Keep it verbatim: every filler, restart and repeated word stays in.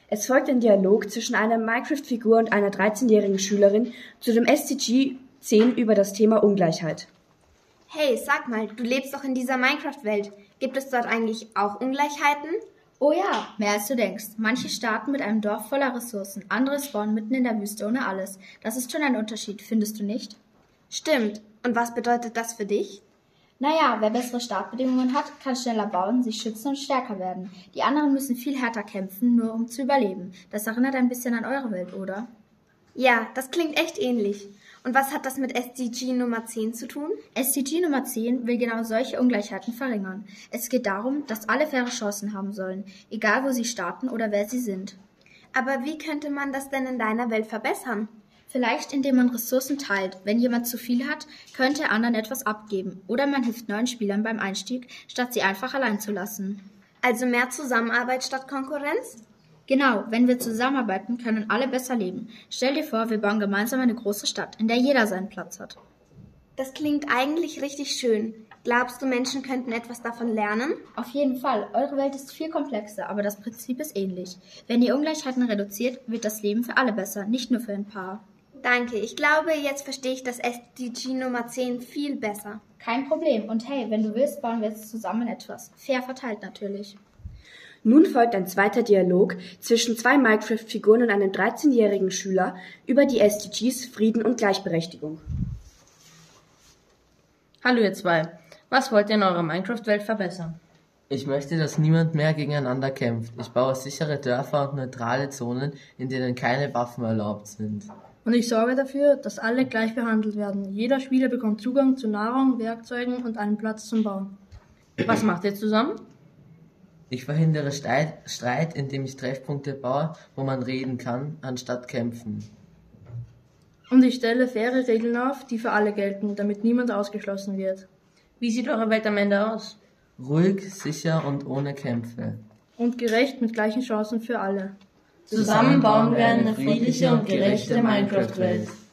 Es folgt ein Dialog zwischen einer Minecraft-Figur und einer dreizehnjährigen Schülerin zu dem S D G zehn über das Thema Ungleichheit. Hey, sag mal, du lebst doch in dieser Minecraft-Welt. Gibt es dort eigentlich auch Ungleichheiten? Oh ja, mehr als du denkst. Manche starten mit einem Dorf voller Ressourcen, andere spawnen mitten in der Wüste ohne alles. Das ist schon ein Unterschied, findest du nicht? Stimmt. Und was bedeutet das für dich? Naja, wer bessere Startbedingungen hat, kann schneller bauen, sich schützen und stärker werden. Die anderen müssen viel härter kämpfen, nur um zu überleben. Das erinnert ein bisschen an eure Welt, oder? Ja, das klingt echt ähnlich. Und was hat das mit S D G Nummer zehn zu tun? S D G Nummer zehn will genau solche Ungleichheiten verringern. Es geht darum, dass alle faire Chancen haben sollen, egal wo sie starten oder wer sie sind. Aber wie könnte man das denn in deiner Welt verbessern? Vielleicht indem man Ressourcen teilt. Wenn jemand zu viel hat, könnte er anderen etwas abgeben. Oder man hilft neuen Spielern beim Einstieg, statt sie einfach allein zu lassen. Also mehr Zusammenarbeit statt Konkurrenz? Genau, wenn wir zusammenarbeiten, können alle besser leben. Stell dir vor, wir bauen gemeinsam eine große Stadt, in der jeder seinen Platz hat. Das klingt eigentlich richtig schön. Glaubst du, Menschen könnten etwas davon lernen? Auf jeden Fall. Eure Welt ist viel komplexer, aber das Prinzip ist ähnlich. Wenn ihr Ungleichheiten reduziert, wird das Leben für alle besser, nicht nur für ein paar. Danke, ich glaube, jetzt verstehe ich das S D G Nummer zehn viel besser. Kein Problem. Und hey, wenn du willst, bauen wir jetzt zusammen etwas. Fair verteilt natürlich. Nun folgt ein zweiter Dialog zwischen zwei Minecraft-Figuren und einem dreizehnjährigen Schüler über die S D Gs Frieden und Gleichberechtigung. Hallo ihr zwei, was wollt ihr in eurer Minecraft-Welt verbessern? Ich möchte, dass niemand mehr gegeneinander kämpft. Ich baue sichere Dörfer und neutrale Zonen, in denen keine Waffen erlaubt sind. Und ich sorge dafür, dass alle gleich behandelt werden. Jeder Spieler bekommt Zugang zu Nahrung, Werkzeugen und einen Platz zum Bauen. Was macht ihr zusammen? Ich verhindere Streit, indem ich Treffpunkte baue, wo man reden kann, anstatt kämpfen. Und ich stelle faire Regeln auf, die für alle gelten, damit niemand ausgeschlossen wird. Wie sieht eure Welt am Ende aus? Ruhig, sicher und ohne Kämpfe. Und gerecht mit gleichen Chancen für alle. Zusammen bauen wir eine friedliche und gerechte Minecraft-Welt.